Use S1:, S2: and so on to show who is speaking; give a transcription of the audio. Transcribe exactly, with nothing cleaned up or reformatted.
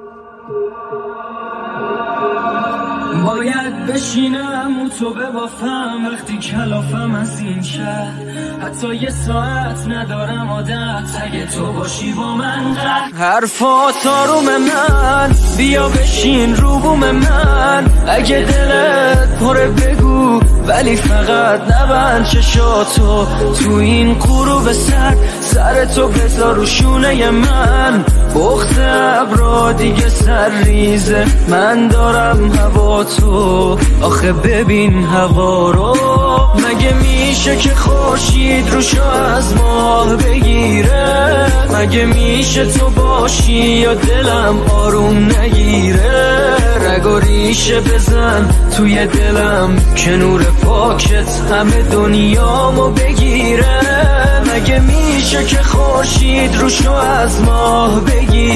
S1: باید بشینم و تو ببافم وقتی کلافم از این شهر، حتی یه ساعت ندارم عادت اگه تو باشی با من قهر. حرفات آروم من بیا بشین رو بوم من، اگه دلت پره بگو ولی فقط نبند چشاتو تو این غروب سر، سر تو بذار رو شونه من. بخت ابرا دیگه سر ریزه، من دارم هوا تو، آخه ببین هوا رو. مگه میشه که خورشید روشو از ماه بگیره؟ مگه میشه تو باشی یا دلم آروم نگیره؟ رگ و ریشه بزن توی دلم که نور پاکت همه دنیامو بگیره. مگه میشه که خورشید روشو از ماه بگیره؟